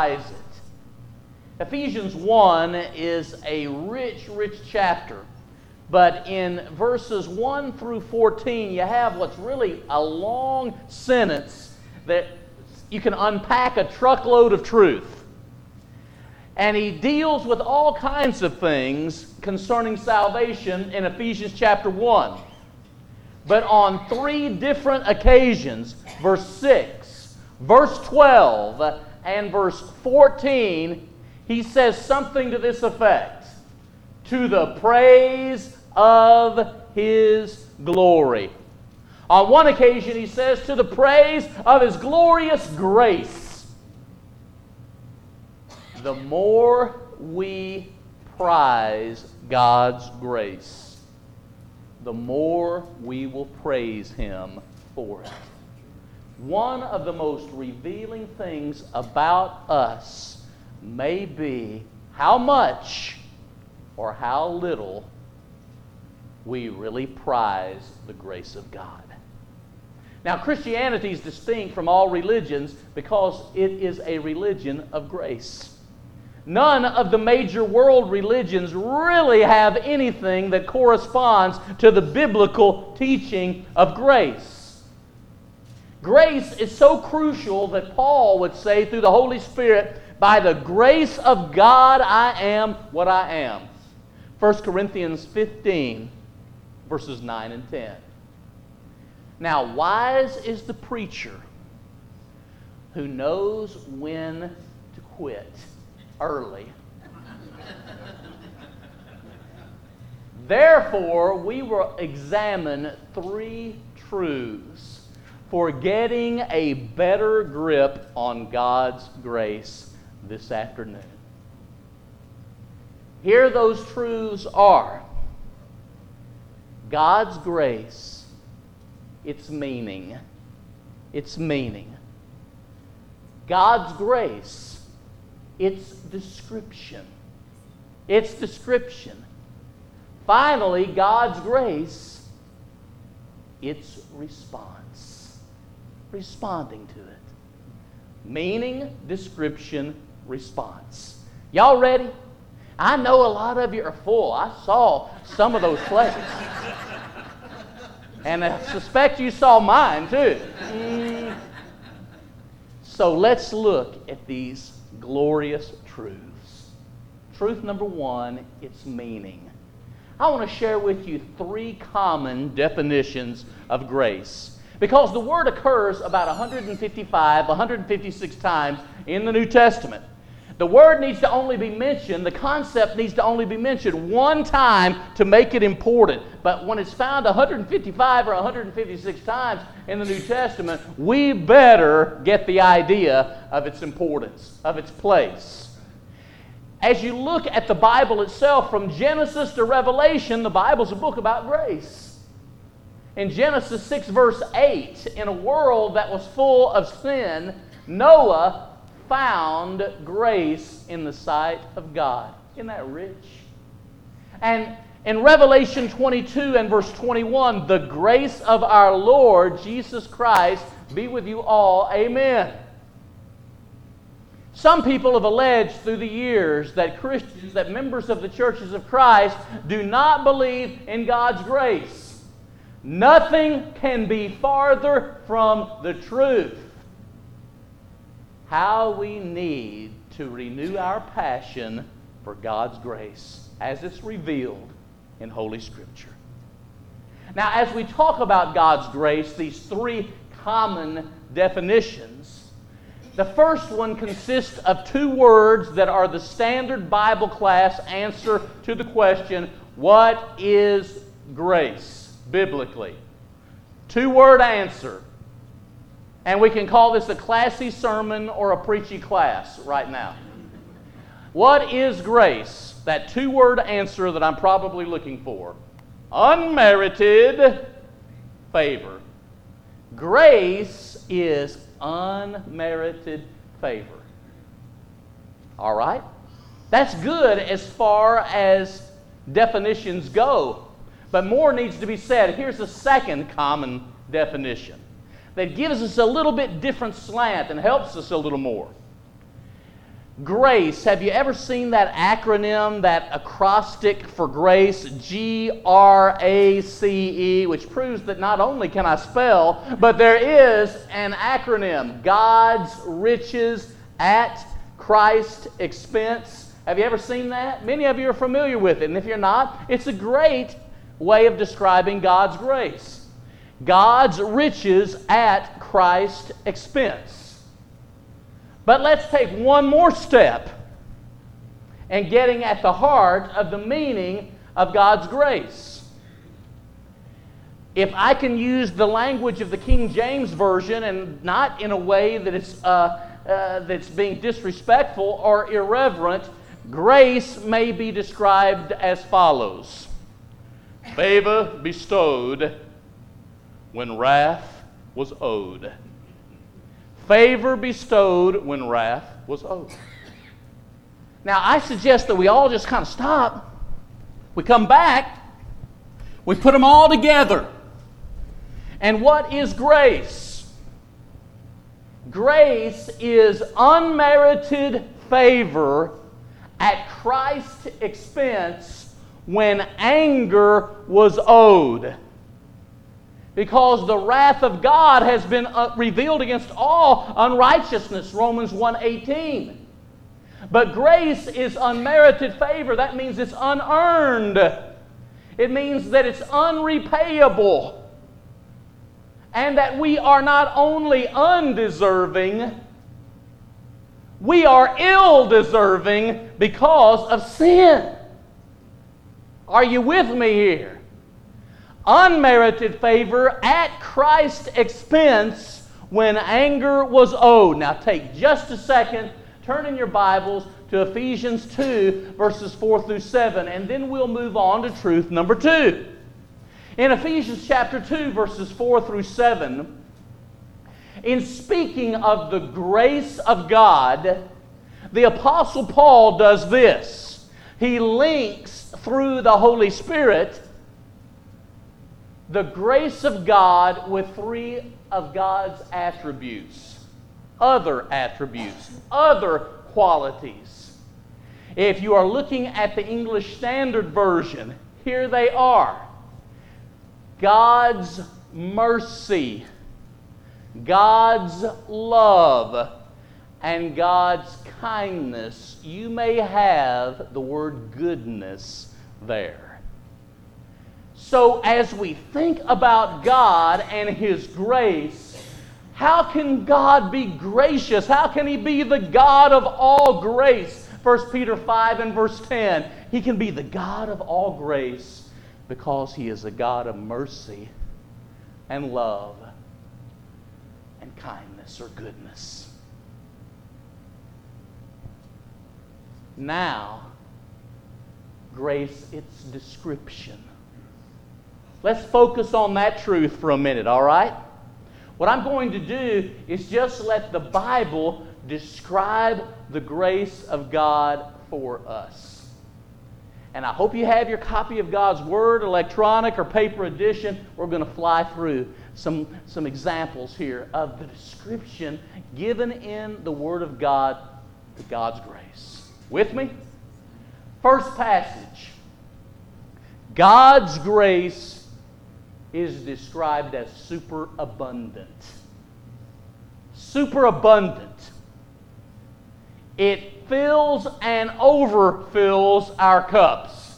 prize it. Ephesians 1 is a rich, rich chapter. But in verses 1 through 14, you have what's really a long sentence that you can unpack a truckload of truth. And he deals with all kinds of things concerning salvation in Ephesians chapter 1. But on 3 different occasions, verse 6, verse 12, and verse 14, he says something to this effect: to the praise of His glory. On one occasion, he says, to the praise of His glorious grace. The more we prize God's grace, the more we will praise Him for it. One of the most revealing things about us may be how much or how little we really prize the grace of God. Now, Christianity is distinct from all religions because it is a religion of grace. None of the major world religions really have anything that corresponds to the biblical teaching of grace. Grace is so crucial that Paul would say through the Holy Spirit, by the grace of God I am what I am. 1 Corinthians 15, verses 9 and 10. Now, wise is the preacher who knows when to quit early. Therefore, we will examine 3 truths for getting a better grip on God's grace this afternoon. Here those truths are: God's grace, its meaning. Its meaning. God's grace, its description. Its description. Finally, God's grace, its response. Responding to it. Meaning, description, response. Y'all ready? I know a lot of you are full. I saw some of those plates. And I suspect you saw mine too. So let's look at these glorious truths. Truth number 1, its meaning. I want to share with you 3 common definitions of grace, because the word occurs about 155, 156 times in the New Testament. The word needs to only be mentioned, the concept needs to only be mentioned one time to make it important. But when it's found 155 or 156 times in the New Testament, we better get the idea of its importance, of its place. As you look at the Bible itself, from Genesis to Revelation, the Bible's a book about grace. In Genesis 6 verse 8, in a world that was full of sin, Noah found grace in the sight of God. Isn't that rich? And in Revelation 22 and verse 21, the grace of our Lord Jesus Christ be with you all. Amen. Some people have alleged through the years that Christians, that members of the churches of Christ, do not believe in God's grace. Nothing can be farther from the truth. How we need to renew our passion for God's grace as it's revealed in Holy Scripture. Now, as we talk about God's grace, these 3 common definitions, the first one consists of 2 words that are the standard Bible class answer to the question, what is grace biblically? 2-word answer. And we can call this a classy sermon or a preachy class right now. What is grace? That 2-word answer that I'm probably looking for. Unmerited favor. Grace is unmerited favor. All right? That's good as far as definitions go. But more needs to be said. Here's a second common definition that gives us a little bit different slant and helps us a little more. Grace. Have you ever seen that acronym, that acrostic for grace? G-R-A-C-E, which proves that not only can I spell, but there is an acronym. God's riches at Christ's expense. Have you ever seen that? Many of you are familiar with it, and if you're not, it's a great way of describing God's grace. God's riches at Christ's expense. But let's take one more step in getting at the heart of the meaning of God's grace. If I can use the language of the King James Version, and not in a way that it's that's being disrespectful or irreverent, grace may be described as follows: favor bestowed when wrath was owed. Favor bestowed when wrath was owed. Now, I suggest that we all just kind of stop. We come back. We put them all together. And what is grace? Grace is unmerited favor at Christ's expense when anger was owed. Because the wrath of God has been revealed against all unrighteousness, Romans 1:18. But grace is unmerited favor. That means it's unearned. It means that it's unrepayable. And that we are not only undeserving, we are ill-deserving because of sin. Are you with me here? Unmerited favor at Christ's expense when anger was owed. Now take just a second, turn in your Bibles to Ephesians 2, verses 4 through 7, and then we'll move on to truth number 2. In Ephesians chapter 2, verses 4 through 7, in speaking of the grace of God, the Apostle Paul does this. He links through the Holy Spirit the grace of God with 3 of God's attributes, other qualities. If you are looking at the English Standard Version, here they are: God's mercy, God's love, and God's kindness. You may have the word goodness there. So as we think about God and His grace, how can God be gracious? How can He be the God of all grace? 1 Peter 5 and verse 10. He can be the God of all grace because He is a God of mercy and love and kindness or goodness. Now, grace, its description. Let's focus on that truth for a minute, all right? What I'm going to do is just let the Bible describe the grace of God for us. And I hope you have your copy of God's Word, electronic or paper edition. We're going to fly through some examples here of the description given in the Word of God to God's grace. With me? First passage. God's grace is described as superabundant. Superabundant. It fills and overfills our cups.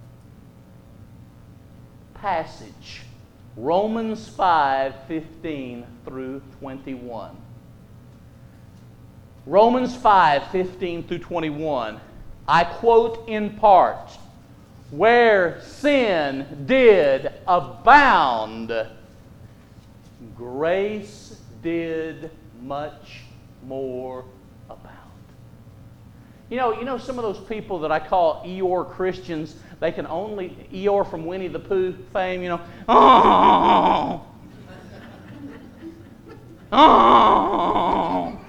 Passage. Romans 5:15 through 21. Romans 5:15 through 21. I quote in part: where sin did abound, grace did much more abound. You know some of those people that I call Eeyore Christians, they can only, Eeyore from Winnie the Pooh fame, oh, oh.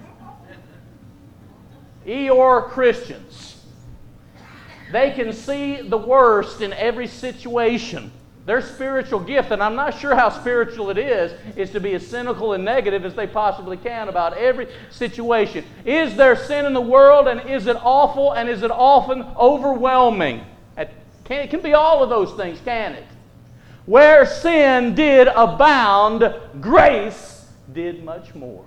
Eeyore Christians. They can see the worst in every situation. Their spiritual gift, and I'm not sure how spiritual it is to be as cynical and negative as they possibly can about every situation. Is there sin in the world, and is it awful, and is it often overwhelming? It can be all of those things, can it? Where sin did abound, grace did much more.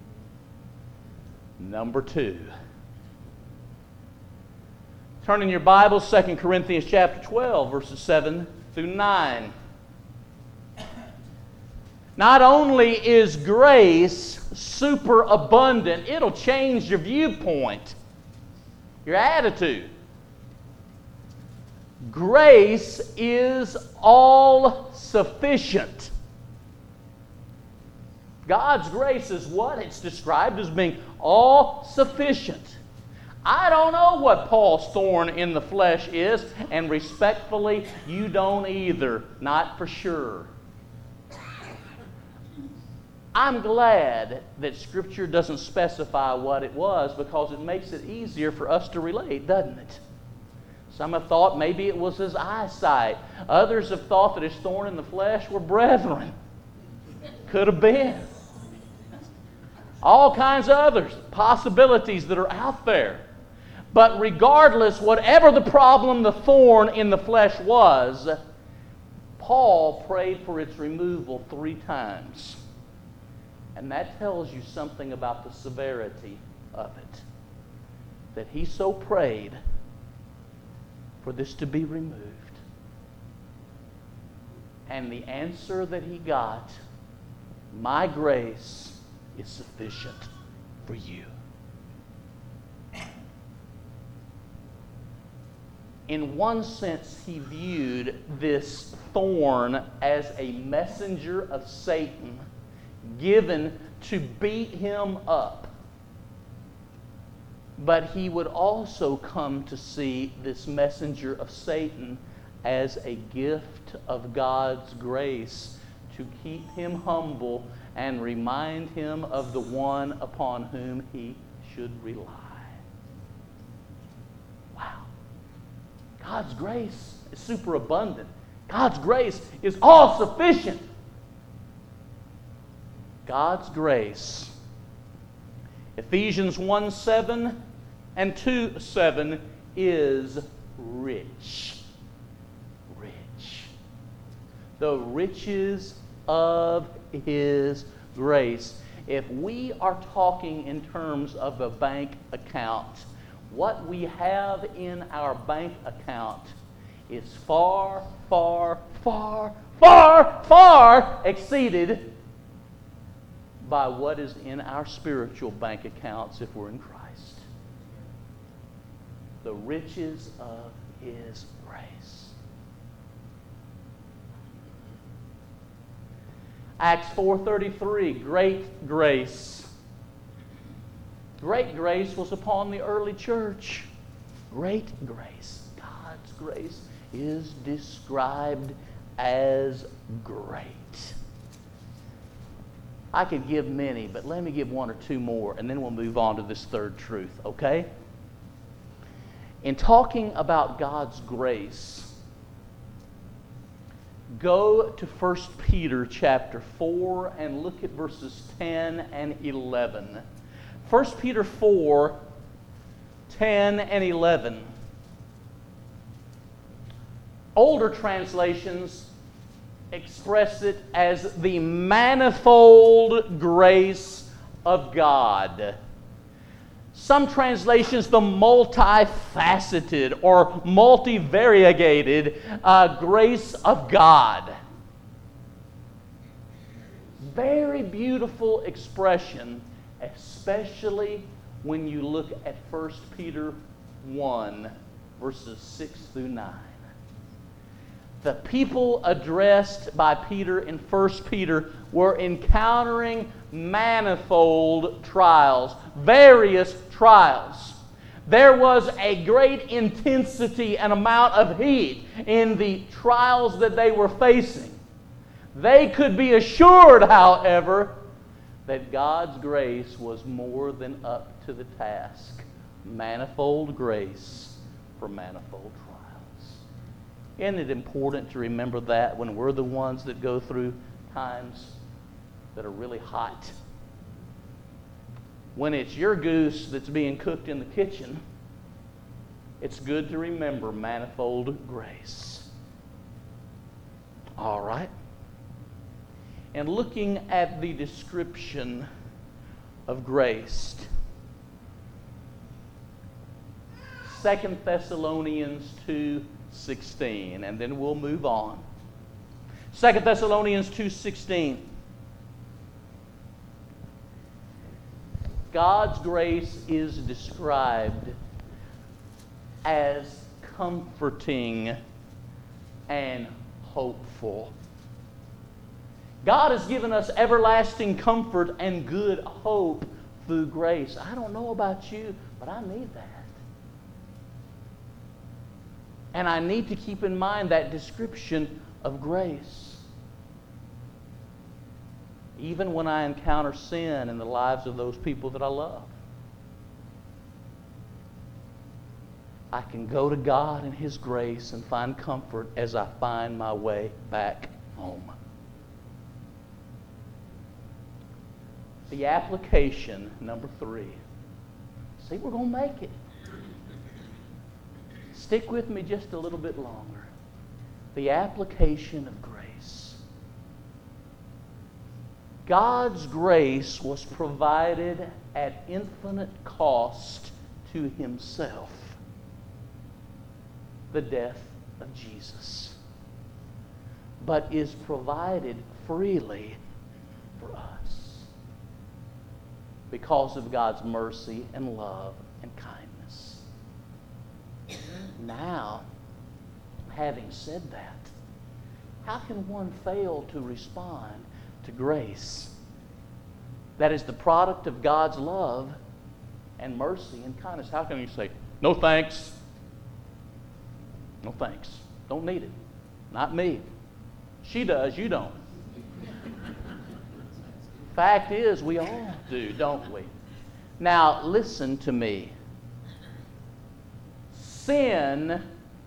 Number 2. Turn in your Bible, 2 Corinthians chapter 12, verses 7 through 9. Not only is grace super abundant, it'll change your viewpoint, your attitude. Grace is all sufficient. God's grace is what? It's described as being all sufficient. I don't know what Paul's thorn in the flesh is, and respectfully, you don't either. Not for sure. I'm glad that Scripture doesn't specify what it was, because it makes it easier for us to relate, doesn't it? Some have thought maybe it was his eyesight. Others have thought that his thorn in the flesh were brethren. Could have been. All kinds of others, possibilities that are out there. But regardless, whatever the problem, the thorn in the flesh was, Paul prayed for its removal 3 times. And that tells you something about the severity of it. That he so prayed for this to be removed. And the answer that he got, my grace is sufficient for you. In one sense, he viewed this thorn as a messenger of Satan given to beat him up. But he would also come to see this messenger of Satan as a gift of God's grace to keep him humble and remind him of the one upon whom he should rely. Wow. God's grace is superabundant. God's grace is all sufficient. God's grace. Ephesians 1:7 and 2:7 is rich. Rich. The riches of His grace. If we are talking in terms of a bank account, what we have in our bank account is far, far, far, far, far exceeded by what is in our spiritual bank accounts if we're in Christ. The riches of His grace. Acts 4:33, great grace. Great grace was upon the early church. Great grace. God's grace is described as great. I could give many, but let me give 1 or 2 more, and then we'll move on to this third truth, okay? In talking about God's grace, go to 1 Peter chapter 4 and look at verses 10 and 11. 1 Peter 4, 10 and 11. Older translations express it as the manifold grace of God. Some translations, the multifaceted or multivariegated grace of God. Very beautiful expression, especially when you look at 1 Peter 1, verses 6 through 9. The people addressed by Peter in 1 Peter were encountering manifold trials, various trials. There was a great intensity and amount of heat in the trials that they were facing. They could be assured, however, that God's grace was more than up to the task. Manifold grace for manifold trials. Isn't it important to remember that when we're the ones that go through times that are really hot? When it's your goose that's being cooked in the kitchen, it's good to remember manifold grace. All right? And looking at the description of grace, 2 Thessalonians 2:16, and then we'll move on. 2 Thessalonians 2:16. God's grace is described as comforting and hopeful. God has given us everlasting comfort and good hope through grace. I don't know about you, but I need that. And I need to keep in mind that description of grace. Even when I encounter sin in the lives of those people that I love, I can go to God and His grace and find comfort as I find my way back home. The application, number 3. See, we're going to make it. Stick with me just a little bit longer. The application of grace. God's grace was provided at infinite cost to Himself. The death of Jesus. But is provided freely for us because of God's mercy and love and kindness. Now, having said that, how can one fail to respond to grace that is the product of God's love and mercy and kindness? How can you say, no thanks? No thanks. Don't need it. Not me. She does, you don't. Fact is, we all do, don't we? Now, listen to me. Sin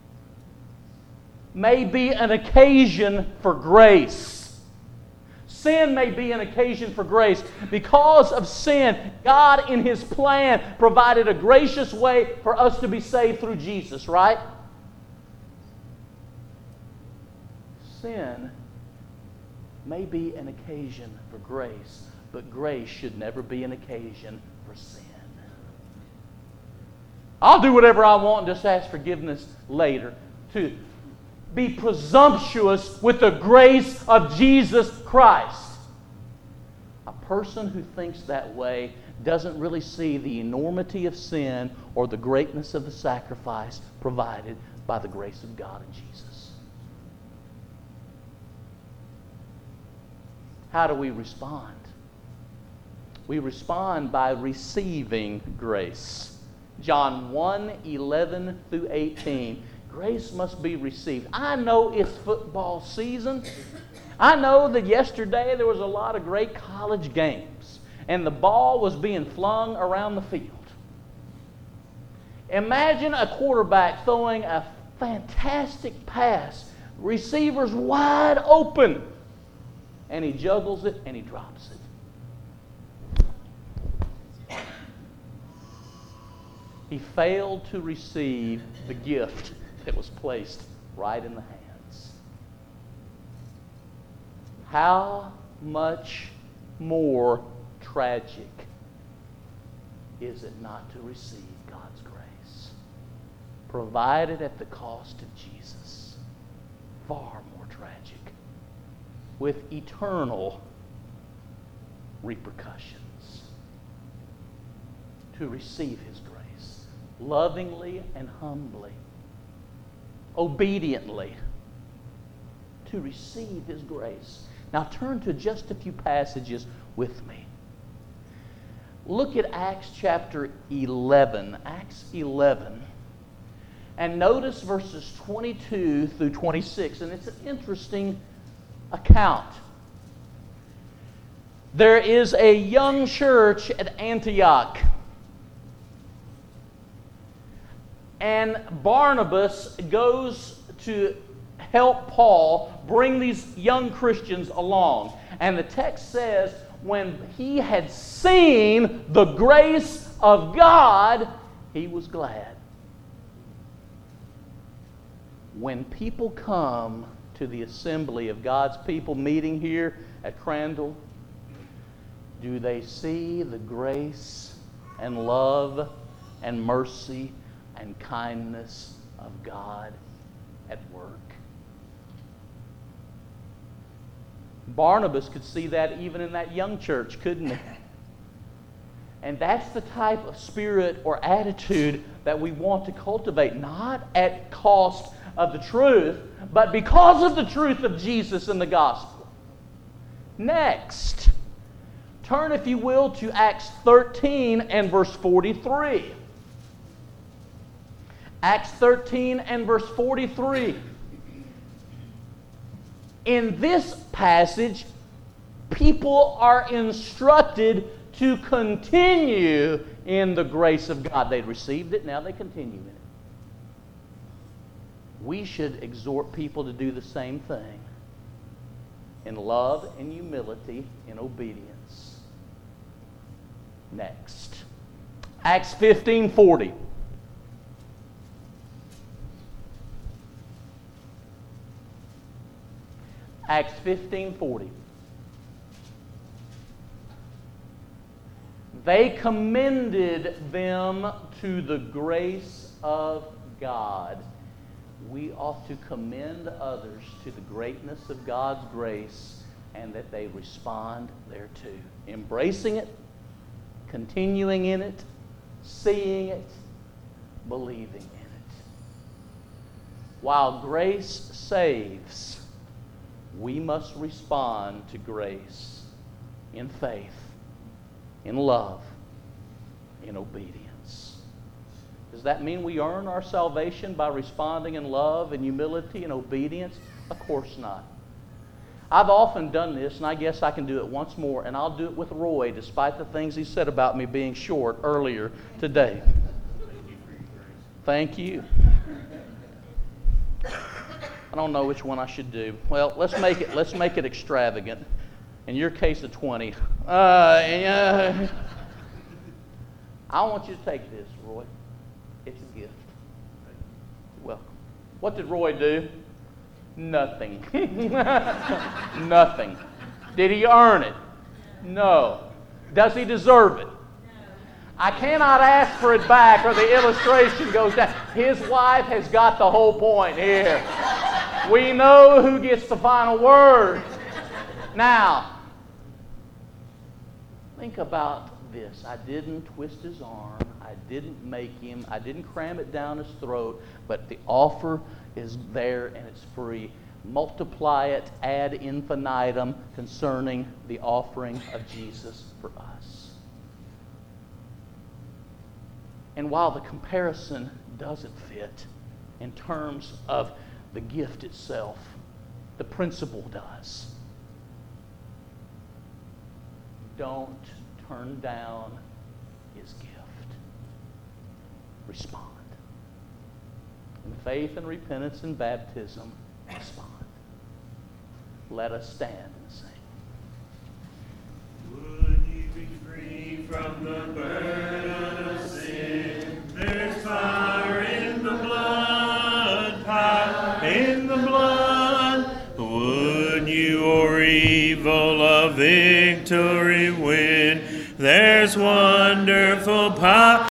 may be an occasion for grace. Sin may be an occasion for grace. Because of sin, God in His plan provided a gracious way for us to be saved through Jesus, right? Sin may be an occasion for grace, but grace should never be an occasion for sin. I'll do whatever I want and just ask forgiveness later. To be presumptuous with the grace of Jesus Christ. A person who thinks that way doesn't really see the enormity of sin or the greatness of the sacrifice provided by the grace of God in Jesus. How do we respond? We respond by receiving grace. John 1:11 through 18. Grace must be received. I know it's football season. I know that yesterday there was a lot of great college games, and the ball was being flung around the field. Imagine a quarterback throwing a fantastic pass, receivers wide open, and he juggles it and he drops it. He failed to receive the gift that was placed right in the hands. How much more tragic is it not to receive God's grace, provided at the cost of Jesus? Far more tragic, with eternal repercussions. To receive His grace, lovingly and humbly, obediently, to receive His grace. Now turn to just a few passages with me. Look at Acts chapter 11. Acts 11. And notice verses 22 through 26. And it's an interesting account. There is a young church at Antioch. And Barnabas goes to help Paul bring these young Christians along. And the text says, when he had seen the grace of God, he was glad. When people come to the assembly of God's people meeting here at Crandall, do they see the grace and love and mercy and kindness of God at work? Barnabas could see that even in that young church, couldn't he? And that's the type of spirit or attitude that we want to cultivate, not at cost of the truth, but because of the truth of Jesus and the gospel. Next, turn, if you will, to Acts 13 and verse 43. Acts 13 and verse 43. In this passage, people are instructed to continue in the grace of God. They'd received it, now they continue in it. We should exhort people to do the same thing in love and humility and obedience. Next, Acts 15:40. Acts 15:40. They commended them to the grace of God. We ought to commend others to the greatness of God's grace and that they respond thereto. Embracing it, continuing in it, seeing it, believing in it. While grace saves, we must respond to grace in faith, in love, in obedience. Does that mean we earn our salvation by responding in love and humility and obedience? Of course not. I've often done this, and I guess I can do it once more, and I'll do it with Roy, despite the things he said about me being short earlier today. Thank you. I don't know which one I should do. Well, let's make it extravagant. In your case, a 20. I want you to take this, Roy. It's a gift. You're welcome. What did Roy do? Nothing. Nothing. Did he earn it? No. Does he deserve it? I cannot ask for it back or the illustration goes down. His wife has got the whole point here. We know who gets the final word. Now, think about this. I didn't twist his arm. I didn't make him. I didn't cram it down his throat. But the offer is there and it's free. Multiply it ad infinitum concerning the offering of Jesus for us. And while the comparison doesn't fit in terms of the gift itself, the principle does. Don't turn down his gift. Respond. In faith and repentance and baptism, respond. Let us stand and sing. Would you be free from the burden of sin? There's fire in the blood, power in the blood. Would you or evil a victory win? There's wonderful power.